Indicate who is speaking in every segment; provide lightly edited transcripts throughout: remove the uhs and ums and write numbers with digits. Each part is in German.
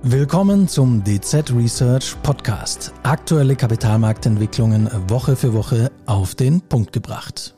Speaker 1: Willkommen zum DZ Research Podcast. Aktuelle Kapitalmarktentwicklungen Woche für Woche auf den Punkt gebracht.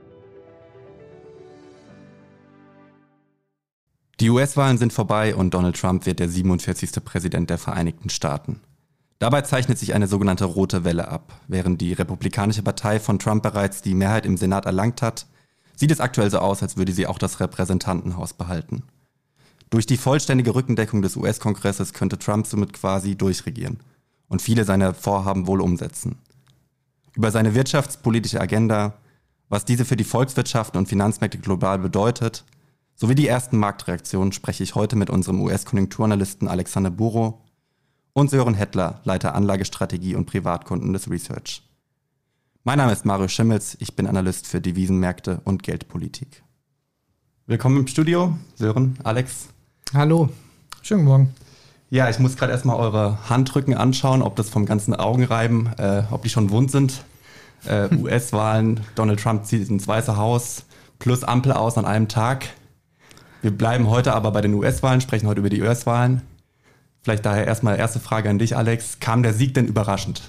Speaker 2: Die US-Wahlen sind vorbei und Donald Trump wird der 47. Präsident der Vereinigten Staaten. Dabei zeichnet sich eine sogenannte rote Welle ab. Während die Republikanische Partei von Trump bereits die Mehrheit im Senat erlangt hat, sieht es aktuell so aus, als würde sie auch das Repräsentantenhaus behalten. Durch die vollständige Rückendeckung des US-Kongresses könnte Trump somit quasi durchregieren und viele seiner Vorhaben wohl umsetzen. Über seine wirtschaftspolitische Agenda, was diese für die Volkswirtschaften und Finanzmärkte global bedeutet, sowie die ersten Marktreaktionen spreche ich heute mit unserem US-Konjunkturanalysten Alexander Burow und Sören Hettler, Leiter Anlagestrategie und Privatkunden des Research. Mein Name ist Mario Schimmels, ich bin Analyst für Devisenmärkte und Geldpolitik. Willkommen im Studio, Sören, Alex.
Speaker 3: Hallo, schönen Morgen.
Speaker 2: Ja, ich muss gerade erstmal eure Handrücken anschauen, ob das vom ganzen Augenreiben, ob die schon wund sind. US-Wahlen, Donald Trump zieht ins Weiße Haus, plus Ampel aus an einem Tag. Wir bleiben heute aber bei den US-Wahlen, sprechen heute über die US-Wahlen. Vielleicht daher erstmal erste Frage an dich, Alex. Kam der Sieg denn überraschend?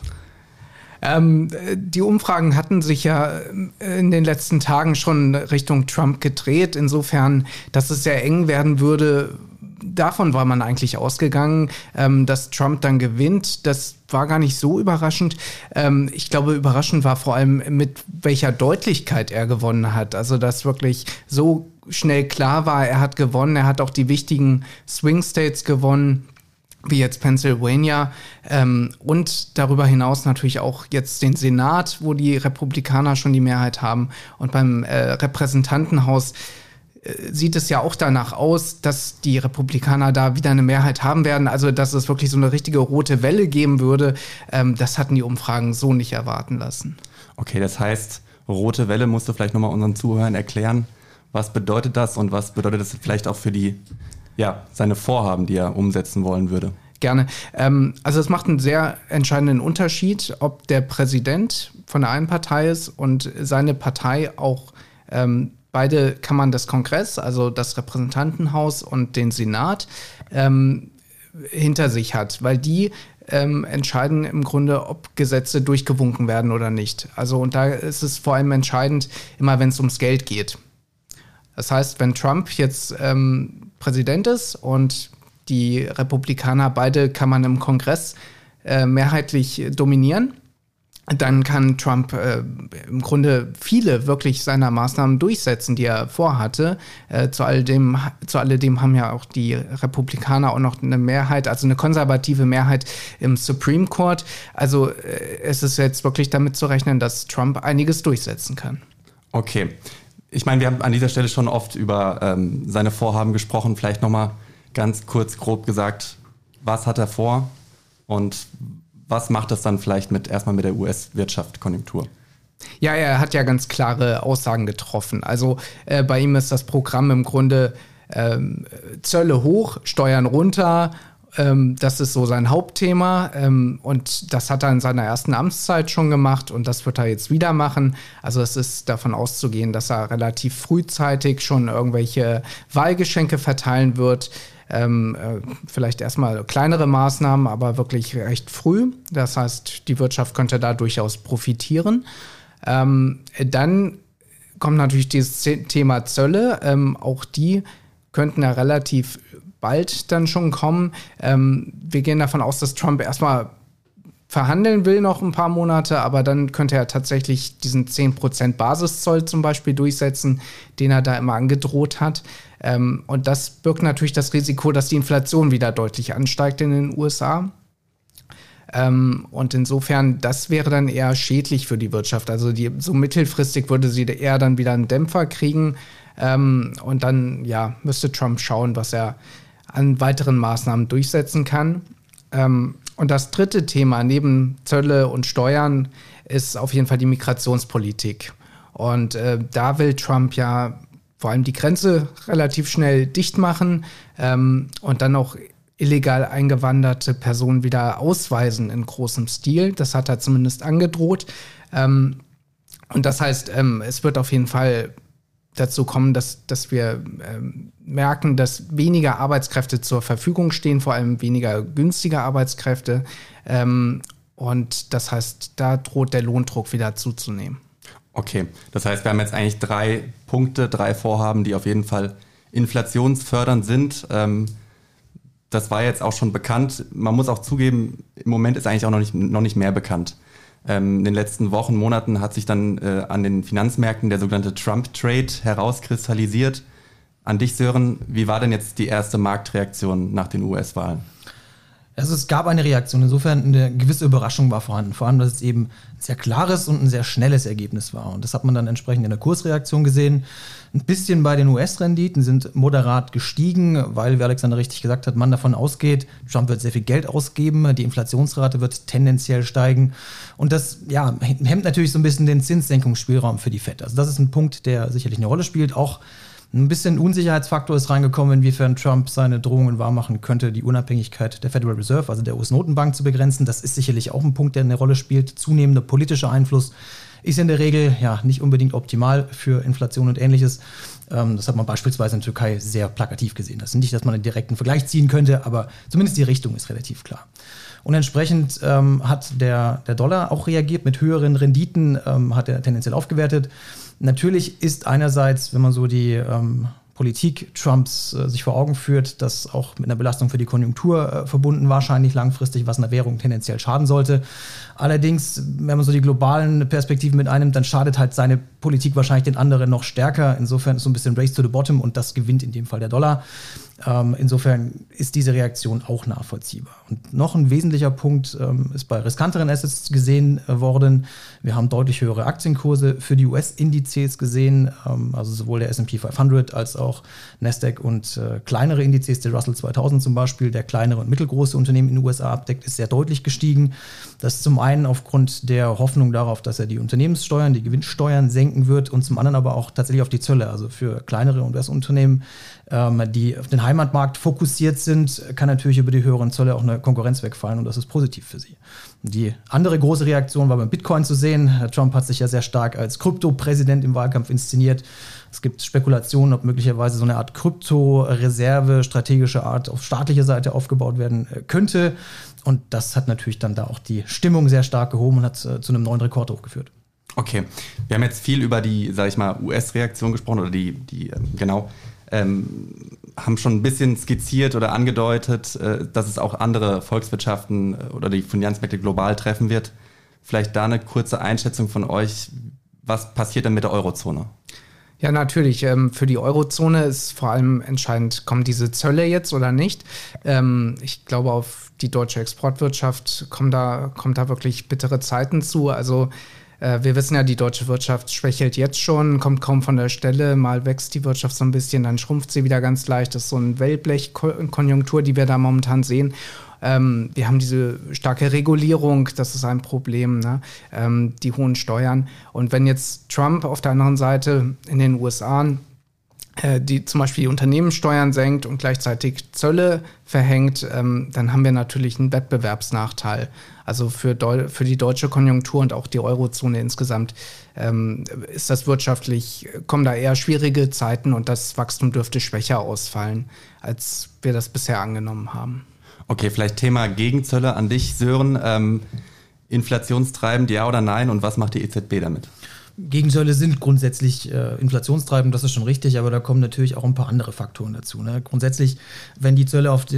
Speaker 3: Die Umfragen hatten sich ja in den letzten Tagen schon Richtung Trump gedreht. Insofern, dass es sehr eng werden würde, davon war man eigentlich ausgegangen, dass Trump dann gewinnt. Das war gar nicht so überraschend. Ich glaube, überraschend war vor allem, mit welcher Deutlichkeit er gewonnen hat. Also, dass wirklich so schnell klar war, er hat gewonnen. Er hat auch die wichtigen Swing States gewonnen, wie jetzt Pennsylvania, und darüber hinaus natürlich auch jetzt den Senat, wo die Republikaner schon die Mehrheit haben. Und beim Repräsentantenhaus sieht es ja auch danach aus, dass die Republikaner da wieder eine Mehrheit haben werden. Also, dass es wirklich so eine richtige rote Welle geben würde, das hatten die Umfragen so nicht erwarten lassen.
Speaker 2: Okay, das heißt, rote Welle musst du vielleicht nochmal unseren Zuhörern erklären. Was bedeutet das und was bedeutet das vielleicht auch für seine Vorhaben, die er umsetzen wollen würde?
Speaker 3: Gerne. Also es macht einen sehr entscheidenden Unterschied, ob der Präsident von der einen Partei ist und seine Partei auch beide Kammern des Kongresses, also das Repräsentantenhaus und den Senat, hinter sich hat, weil die entscheiden im Grunde, ob Gesetze durchgewunken werden oder nicht. Also und da ist es vor allem entscheidend, immer wenn es ums Geld geht. Das heißt, wenn Trump jetzt Präsident ist und die Republikaner beide Kammern im Kongress mehrheitlich dominieren, dann kann Trump im Grunde viele wirklich seiner Maßnahmen durchsetzen, die er vorhatte. Zu alledem haben ja auch die Republikaner auch noch eine Mehrheit, also eine konservative Mehrheit im Supreme Court. Also es ist jetzt wirklich damit zu rechnen, dass Trump einiges durchsetzen kann.
Speaker 2: Okay. Ich meine, wir haben an dieser Stelle schon oft über seine Vorhaben gesprochen. Vielleicht nochmal ganz kurz, grob gesagt, was hat er vor und was macht das dann vielleicht erstmal mit der US-Wirtschaftskonjunktur?
Speaker 3: Ja, er hat ja ganz klare Aussagen getroffen. Also bei ihm ist das Programm im Grunde Zölle hoch, Steuern runter. Das ist so sein Hauptthema und das hat er in seiner ersten Amtszeit schon gemacht und das wird er jetzt wieder machen. Also es ist davon auszugehen, dass er relativ frühzeitig schon irgendwelche Wahlgeschenke verteilen wird. Vielleicht erstmal kleinere Maßnahmen, aber wirklich recht früh. Das heißt, die Wirtschaft könnte da durchaus profitieren. Dann kommt natürlich dieses Thema Zölle. Auch die könnten ja relativ bald dann schon kommen. Wir gehen davon aus, dass Trump erstmal verhandeln will noch ein paar Monate, aber dann könnte er tatsächlich diesen 10% Basiszoll zum Beispiel durchsetzen, den er da immer angedroht hat. Und das birgt natürlich das Risiko, dass die Inflation wieder deutlich ansteigt in den USA. Und insofern, das wäre dann eher schädlich für die Wirtschaft. Also so mittelfristig würde sie eher dann wieder einen Dämpfer kriegen. Und dann müsste Trump schauen, was er an weiteren Maßnahmen durchsetzen kann. Und das dritte Thema neben Zölle und Steuern ist auf jeden Fall die Migrationspolitik. Und da will Trump ja vor allem die Grenze relativ schnell dicht machen und dann auch illegal eingewanderte Personen wieder ausweisen in großem Stil. Das hat er zumindest angedroht. Und das heißt, es wird auf jeden Fall dazu kommen, dass wir merken, dass weniger Arbeitskräfte zur Verfügung stehen, vor allem weniger günstige Arbeitskräfte. Und das heißt, da droht der Lohndruck wieder zuzunehmen.
Speaker 2: Okay, das heißt, wir haben jetzt eigentlich 3 Punkte, 3 Vorhaben, die auf jeden Fall inflationsfördernd sind. Das war jetzt auch schon bekannt. Man muss auch zugeben, im Moment ist eigentlich auch noch nicht mehr bekannt. In den letzten Wochen, Monaten hat sich dann an den Finanzmärkten der sogenannte Trump-Trade herauskristallisiert. An dich, Sören, wie war denn jetzt die erste Marktreaktion nach den US-Wahlen?
Speaker 4: Also es gab eine Reaktion, insofern eine gewisse Überraschung war vorhanden. Vor allem, dass es eben ein sehr klares und ein sehr schnelles Ergebnis war. Und das hat man dann entsprechend in der Kursreaktion gesehen. Ein bisschen bei den US-Renditen sind moderat gestiegen, weil, wie Alexander richtig gesagt hat, man davon ausgeht, Trump wird sehr viel Geld ausgeben, die Inflationsrate wird tendenziell steigen. Und das hemmt natürlich so ein bisschen den Zinssenkungsspielraum für die Fed. Also das ist ein Punkt, der sicherlich eine Rolle spielt. Auch ein bisschen Unsicherheitsfaktor ist reingekommen, inwiefern Trump seine Drohungen wahrmachen könnte, die Unabhängigkeit der Federal Reserve, also der US-Notenbank, zu begrenzen. Das ist sicherlich auch ein Punkt, der eine Rolle spielt. Zunehmender politischer Einfluss ist in der Regel nicht unbedingt optimal für Inflation und Ähnliches. Das hat man beispielsweise in der Türkei sehr plakativ gesehen. Das ist nicht, dass man einen direkten Vergleich ziehen könnte, aber zumindest die Richtung ist relativ klar. Und entsprechend hat der Dollar auch reagiert mit höheren Renditen, hat er tendenziell aufgewertet. Natürlich ist einerseits, wenn man so die Politik Trumps sich vor Augen führt, das auch mit einer Belastung für die Konjunktur verbunden wahrscheinlich langfristig, was einer Währung tendenziell schaden sollte. Allerdings, wenn man so die globalen Perspektiven mit einnimmt, dann schadet halt seine Politik wahrscheinlich den anderen noch stärker. Insofern ist so ein bisschen Race to the Bottom und das gewinnt in dem Fall der Dollar. Insofern ist diese Reaktion auch nachvollziehbar. Und noch ein wesentlicher Punkt ist bei riskanteren Assets gesehen worden. Wir haben deutlich höhere Aktienkurse für die US-Indizes gesehen, also sowohl der S&P 500 als auch Nasdaq und kleinere Indizes, der Russell 2000 zum Beispiel, der kleinere und mittelgroße Unternehmen in den USA abdeckt, ist sehr deutlich gestiegen. Das ist zum einen aufgrund der Hoffnung darauf, dass er die Unternehmenssteuern, die Gewinnsteuern senken wird und zum anderen aber auch tatsächlich auf die Zölle, also für kleinere und US-Unternehmen, die auf den Heimatmarkt fokussiert sind, kann natürlich über die höheren Zölle auch eine Konkurrenz wegfallen und das ist positiv für sie. Die andere große Reaktion war beim Bitcoin zu sehen. Trump hat sich ja sehr stark als Krypto-Präsident im Wahlkampf inszeniert. Es gibt Spekulationen, ob möglicherweise so eine Art Krypto-Reserve, strategische Art auf staatlicher Seite aufgebaut werden könnte. Und das hat natürlich dann da auch die Stimmung sehr stark gehoben und hat zu einem neuen Rekordhoch geführt.
Speaker 2: Okay, wir haben jetzt viel über die, sag ich mal, US-Reaktion gesprochen oder haben schon ein bisschen skizziert oder angedeutet, dass es auch andere Volkswirtschaften oder die Finanzmärkte global treffen wird. Vielleicht da eine kurze Einschätzung von euch. Was passiert denn mit der Eurozone?
Speaker 3: Ja, natürlich. Für die Eurozone ist vor allem entscheidend, kommen diese Zölle jetzt oder nicht. Ich glaube, auf die deutsche Exportwirtschaft kommt da wirklich bittere Zeiten zu. Also wir wissen ja, die deutsche Wirtschaft schwächelt jetzt schon, kommt kaum von der Stelle. Mal wächst die Wirtschaft so ein bisschen, dann schrumpft sie wieder ganz leicht. Das ist so eine Wellblechkonjunktur, die wir da momentan sehen. Wir haben diese starke Regulierung, das ist ein Problem, ne? Die hohen Steuern. Und wenn jetzt Trump auf der anderen Seite in den USA die zum Beispiel die Unternehmenssteuern senkt und gleichzeitig Zölle verhängt, dann haben wir natürlich einen Wettbewerbsnachteil. Also für die deutsche Konjunktur und auch die Eurozone insgesamt ist das wirtschaftlich, kommen da eher schwierige Zeiten und das Wachstum dürfte schwächer ausfallen, als wir das bisher angenommen haben.
Speaker 2: Okay, vielleicht Thema Gegenzölle an dich, Sören. Inflationstreibend, ja oder nein? Und was macht die EZB damit?
Speaker 4: Gegenzölle sind grundsätzlich inflationstreibend, das ist schon richtig, aber da kommen natürlich auch ein paar andere Faktoren dazu. Ne? Grundsätzlich, wenn die Zölle für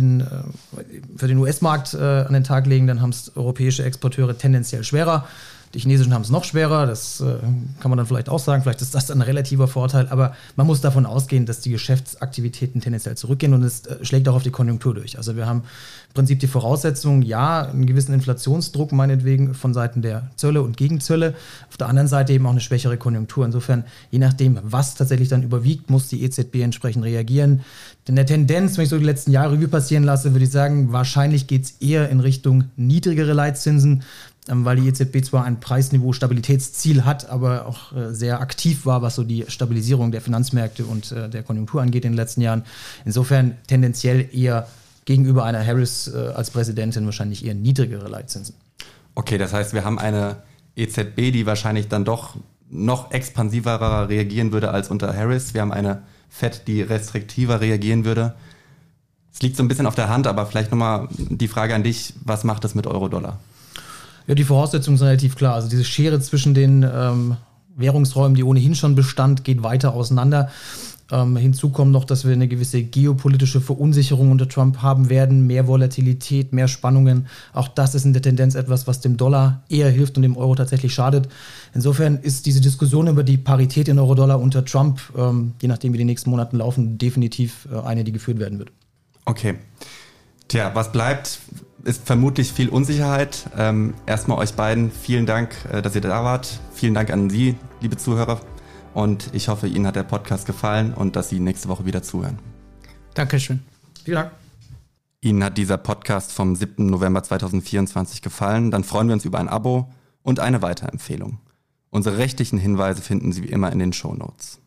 Speaker 4: den US-Markt an den Tag legen, dann haben es europäische Exporteure tendenziell schwerer. Die chinesischen haben es noch schwerer, das kann man dann vielleicht auch sagen, vielleicht ist das dann ein relativer Vorteil, aber man muss davon ausgehen, dass die Geschäftsaktivitäten tendenziell zurückgehen und es schlägt auch auf die Konjunktur durch. Also wir haben im Prinzip die Voraussetzung, einen gewissen Inflationsdruck meinetwegen von Seiten der Zölle und Gegenzölle, auf der anderen Seite eben auch eine schwächere Konjunktur. Insofern, je nachdem, was tatsächlich dann überwiegt, muss die EZB entsprechend reagieren. Denn der Tendenz, wenn ich so die letzten Jahre Revue passieren lasse, würde ich sagen, wahrscheinlich geht es eher in Richtung niedrigere Leitzinsen, weil die EZB zwar ein Preisniveau-Stabilitätsziel hat, aber auch sehr aktiv war, was so die Stabilisierung der Finanzmärkte und der Konjunktur angeht in den letzten Jahren. Insofern tendenziell eher gegenüber einer Harris als Präsidentin wahrscheinlich eher niedrigere Leitzinsen.
Speaker 2: Okay, das heißt, wir haben eine EZB, die wahrscheinlich dann doch noch expansiverer reagieren würde als unter Harris. Wir haben eine Fed, die restriktiver reagieren würde. Es liegt so ein bisschen auf der Hand, aber vielleicht nochmal die Frage an dich, was macht das mit Euro-Dollar?
Speaker 4: Ja, die Voraussetzungen sind relativ klar. Also diese Schere zwischen den Währungsräumen, die ohnehin schon bestand, geht weiter auseinander. Hinzu kommt noch, dass wir eine gewisse geopolitische Verunsicherung unter Trump haben werden, mehr Volatilität, mehr Spannungen. Auch das ist in der Tendenz etwas, was dem Dollar eher hilft und dem Euro tatsächlich schadet. Insofern ist diese Diskussion über die Parität in Euro-Dollar unter Trump, je nachdem wie die nächsten Monate laufen, definitiv eine, die geführt werden wird.
Speaker 2: Okay. Tja, was bleibt, ist vermutlich viel Unsicherheit. Erstmal euch beiden vielen Dank, dass ihr da wart. Vielen Dank an Sie, liebe Zuhörer. Und ich hoffe, Ihnen hat der Podcast gefallen und dass Sie nächste Woche wieder zuhören.
Speaker 3: Dankeschön.
Speaker 4: Vielen Dank.
Speaker 2: Ihnen hat dieser Podcast vom 7. November 2024 gefallen. Dann freuen wir uns über ein Abo und eine Weiterempfehlung. Unsere rechtlichen Hinweise finden Sie wie immer in den Shownotes.